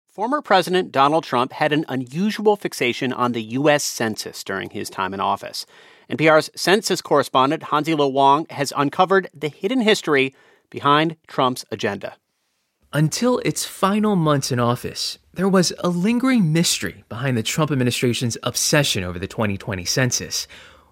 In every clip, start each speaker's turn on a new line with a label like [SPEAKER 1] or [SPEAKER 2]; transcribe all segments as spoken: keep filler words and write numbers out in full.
[SPEAKER 1] Former President Donald Trump had an unusual fixation on the U S Census during his time in office. N P R's census correspondent Hansi Lo Wang has uncovered the hidden history behind Trump's agenda.
[SPEAKER 2] Until its final months in office, there was a lingering mystery behind the Trump administration's obsession over the twenty twenty census.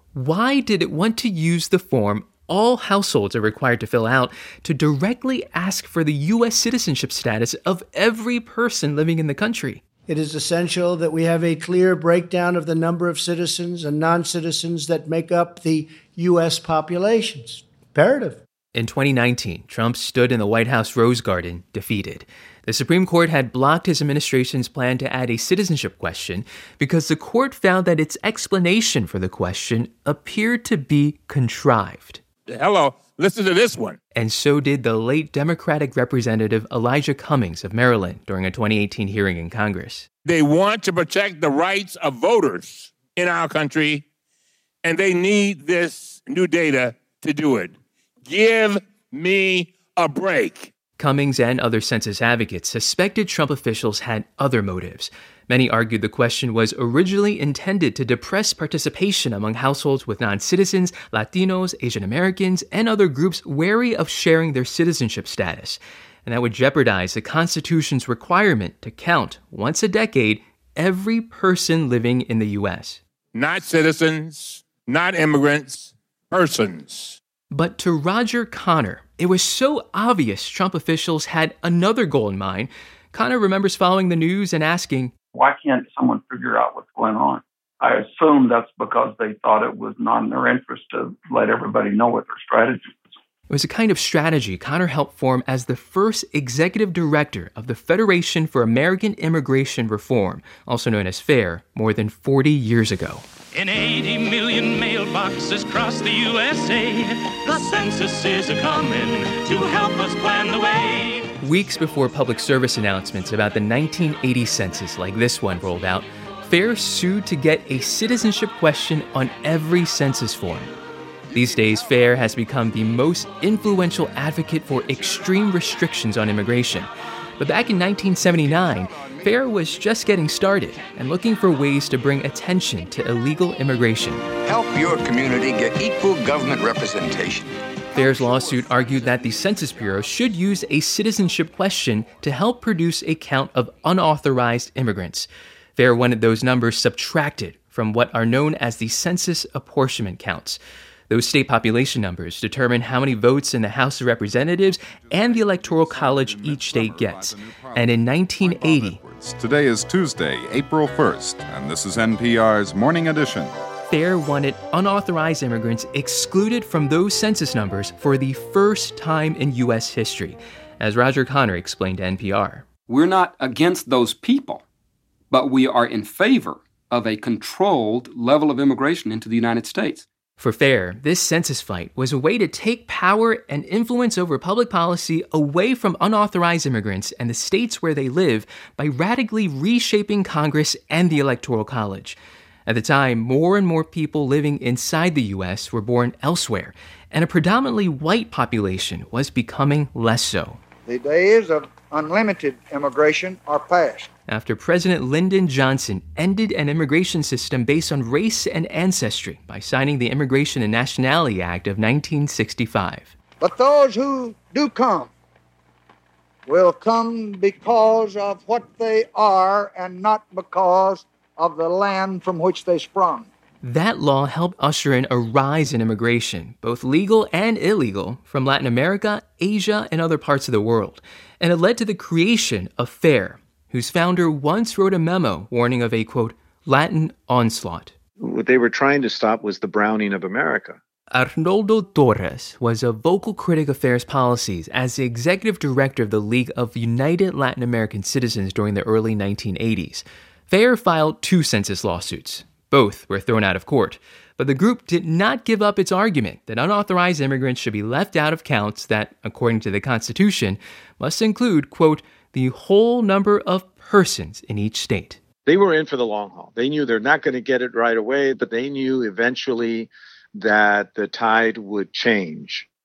[SPEAKER 2] Why did it want to use the form all households are required to fill out to directly ask for the U S citizenship status of every person living in the country?
[SPEAKER 3] It is essential that we have a clear breakdown of the number of citizens and non-citizens that make up the U S population. It's imperative.
[SPEAKER 2] In twenty nineteen, Trump stood in the White House Rose Garden, defeated. The Supreme Court had blocked his administration's plan to add a citizenship question because the court found that its explanation for the question appeared to be contrived.
[SPEAKER 4] Hello, listen to this one.
[SPEAKER 2] And so did the late Democratic Representative Elijah Cummings of Maryland during a twenty eighteen hearing in Congress.
[SPEAKER 4] They want to protect the rights of voters in our country, and they need this new data to do it. Give me a break.
[SPEAKER 2] Cummings and other census advocates suspected Trump officials had other motives. Many argued the question was originally intended to depress participation among households with non-citizens, Latinos, Asian Americans, and other groups wary of sharing their citizenship status. And that would jeopardize the Constitution's requirement to count, once a decade, every person living in the U S.
[SPEAKER 4] Not citizens, not immigrants, persons.
[SPEAKER 2] But to Roger Connor, it was so obvious Trump officials had another goal in mind. Connor remembers following the news and asking,
[SPEAKER 5] why can't someone figure out what's going on? I assume that's because they thought it was not in their interest to let everybody know what their strategy was.
[SPEAKER 2] It was a kind of strategy Connor helped form as the first executive director of the Federation for American Immigration Reform, also known as FAIR, more than forty years ago.
[SPEAKER 6] In eighty million mailboxes across the U S A, the census is a-comin' to help us plan the way.
[SPEAKER 2] Weeks before public service announcements about the nineteen eighty census like this one rolled out, FAIR sued to get a citizenship question on every census form. These days, FAIR has become the most influential advocate for extreme restrictions on immigration. But back in nineteen seventy-nine, FAIR was just getting started and looking for ways to bring attention to illegal immigration.
[SPEAKER 7] Help your community get equal government representation.
[SPEAKER 2] FAIR's lawsuit argued that the Census Bureau should use a citizenship question to help produce a count of unauthorized immigrants. FAIR wanted those numbers subtracted from what are known as the census apportionment counts. Those state population numbers determine how many votes in the House of Representatives and the Electoral College each state gets. And in nineteen eighty...
[SPEAKER 8] Today is Tuesday, April first, and this is N P R's Morning Edition.
[SPEAKER 2] FAIR wanted unauthorized immigrants excluded from those census numbers for the first time in U S history, as Roger Connor explained to N P R.
[SPEAKER 9] We're not against those people, but we are in favor of a controlled level of immigration into the United States.
[SPEAKER 2] For FAIR, this census fight was a way to take power and influence over public policy away from unauthorized immigrants and the states where they live by radically reshaping Congress and the Electoral College. At the time, more and more people living inside the U S were born elsewhere, and a predominantly white population was becoming less so.
[SPEAKER 10] The days of unlimited immigration are past.
[SPEAKER 2] After President Lyndon Johnson ended an immigration system based on race and ancestry by signing the Immigration and Nationality Act of nineteen sixty-five.
[SPEAKER 10] But those who do come will come because of what they are and not because of the land from which they sprung.
[SPEAKER 2] That law helped usher in a rise in immigration, both legal and illegal, from Latin America, Asia, and other parts of the world. And it led to the creation of FAIR, whose founder once wrote a memo warning of a, quote, Latin onslaught.
[SPEAKER 11] What they were trying to stop was the browning of America.
[SPEAKER 2] Arnoldo Torres was a vocal critic of FAIR's policies as the executive director of the League of United Latin American Citizens during the early nineteen eighties. FAIR filed two census lawsuits. Both were thrown out of court, but the group did not give up its argument that unauthorized immigrants should be left out of counts that, according to the Constitution, must include, quote, the whole number of persons in each state.
[SPEAKER 11] They were in for the long haul. They knew they're not going to get it right away, but they knew eventually that the tide would change.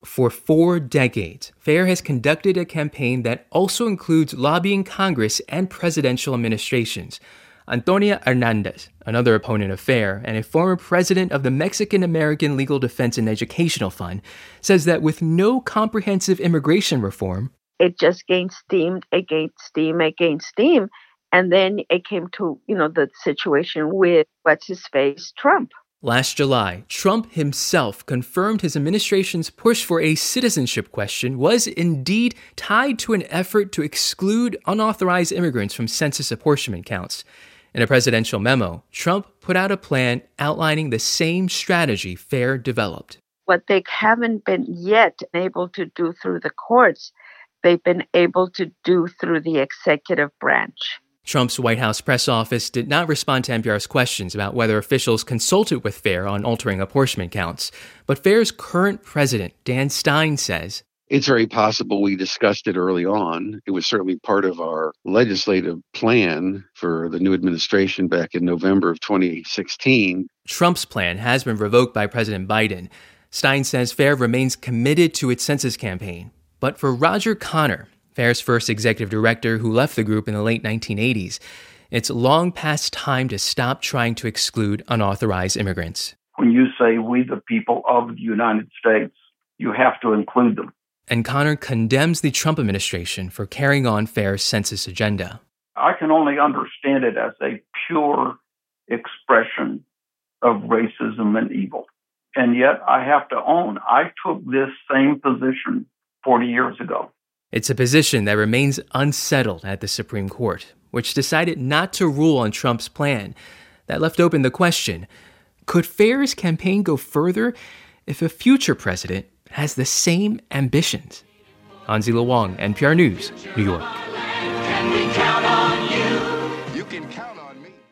[SPEAKER 2] For four decades, FAIR has conducted a campaign that also includes lobbying Congress and presidential administrations. Antonia Hernandez, another opponent of FAIR and a former president of the Mexican-American Legal Defense and Educational Fund, says that with no comprehensive immigration reform,
[SPEAKER 12] it just gained steam, it gained steam, it gained steam. And then it came to, you know, the situation with what's-his-face, Trump.
[SPEAKER 2] Last July, Trump himself confirmed his administration's push for a citizenship question was indeed tied to an effort to exclude unauthorized immigrants from census apportionment counts. In a presidential memo, Trump put out a plan outlining the same strategy FAIR developed.
[SPEAKER 12] What they haven't been yet able to do through the courts, they've been able to do through the executive branch.
[SPEAKER 2] Trump's White House press office did not respond to N P R's questions about whether officials consulted with FAIR on altering apportionment counts. But FAIR's current president, Dan Stein, says,
[SPEAKER 13] it's very possible we discussed it early on. It was certainly part of our legislative plan for the new administration back in November of twenty sixteen.
[SPEAKER 2] Trump's plan has been revoked by President Biden. Stein says FAIR remains committed to its census campaign. But for Roger Connor, FAIR's first executive director who left the group in the late nineteen eighties, it's long past time to stop trying to exclude unauthorized immigrants.
[SPEAKER 5] When you say we the people of the United States, you have to include them.
[SPEAKER 2] And Connor condemns the Trump administration for carrying on FAIR's census agenda.
[SPEAKER 5] I can only understand it as a pure expression of racism and evil. And yet I have to own, I took this same position forty years ago.
[SPEAKER 2] It's a position that remains unsettled at the Supreme Court, which decided not to rule on Trump's plan. That left open the question, could FAIR's campaign go further if a future president has the same ambitions? Hansi Lo Wang, N P R News, New York.
[SPEAKER 6] Can we count on you? You can count on me.